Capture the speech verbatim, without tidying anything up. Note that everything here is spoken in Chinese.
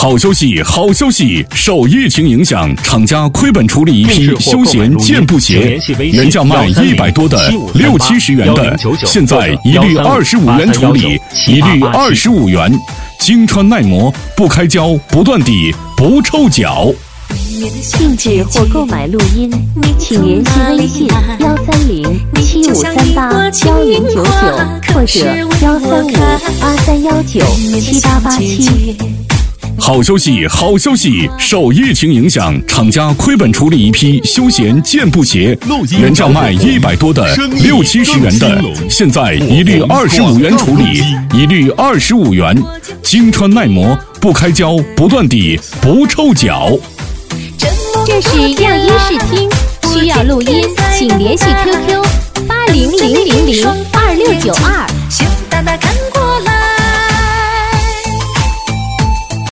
好消息，好消息！受疫情影响，厂家亏本处理一批休闲健步鞋，原价卖一百多的、六七十元的，现在一律二十五元处理，一律二十五元。经穿耐磨，不开胶，不断底，不臭脚。 定制或购买录音，请联系微信幺三零七五三八幺零九九或者幺三五八三幺九七八八七。 好消息，好消息！受疫情影响，厂家亏本处理一批休闲健步鞋，原价卖一百多的、六七十元的，现在一律二十五元处理，一律二十五元。经穿耐磨，不开胶，不断底，不臭脚。 这是亮音视听，需要录音，请联系 Q Q 八零零零零二六九二。